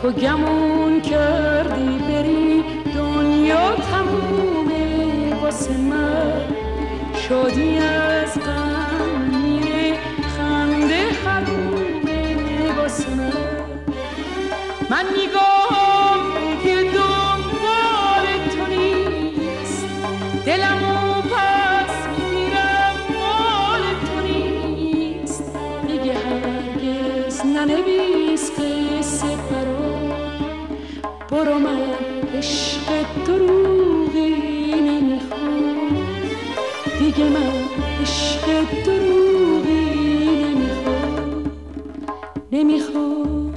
تو گمون کردی بری دنیا تمومه واسه من، شادی از غم میره خنده حرومه واسه من نگاه که دنبال تو نیست، دلمو پس میگیرم مال تو نیست، دیگه هرگز ننویس قصه برو من عشق دروغی نمیخوام، دیگه من عشق دروغی نمیخوام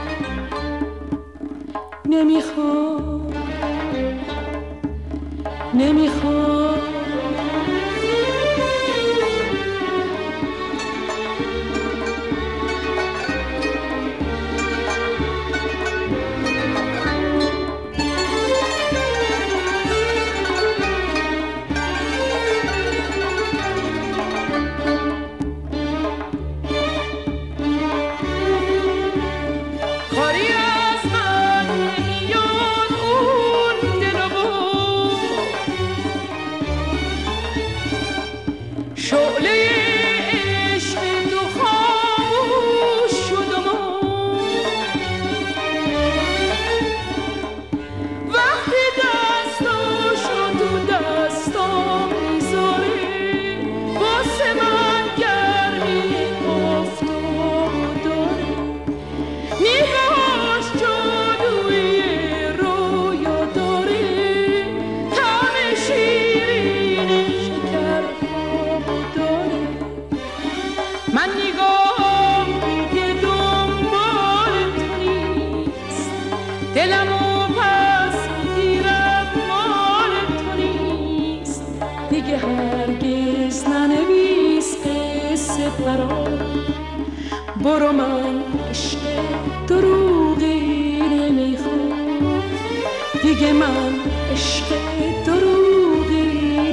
برو من عشق دروغی نمیخوام، دیگه من عشق دروغی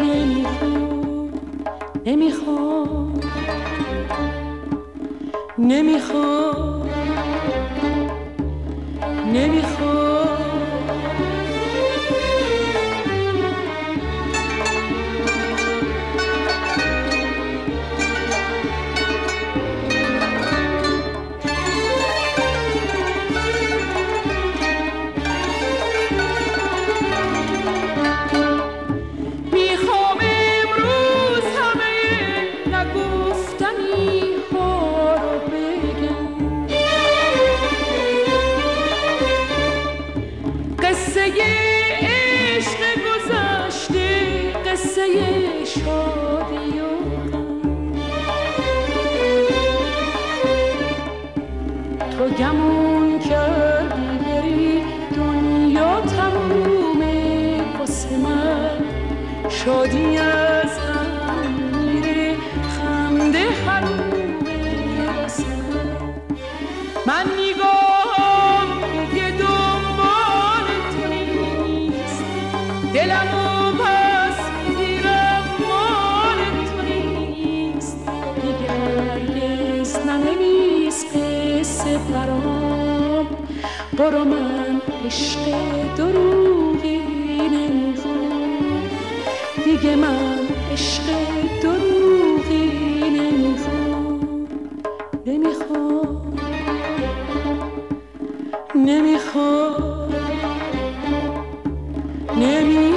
نمیخوام. تو گمون کردی بری دنیا تمومه واسه من، شادی از هم میره خنده حرومه واسه من نگاه که دنبال تو نیست، دلمو پس میگیرم مال تو نیست، دیگه هرگز ننویس قصه برام، برو من عشق دروغی نمیخوام، دیگه من عشق دروغی نمیخوام.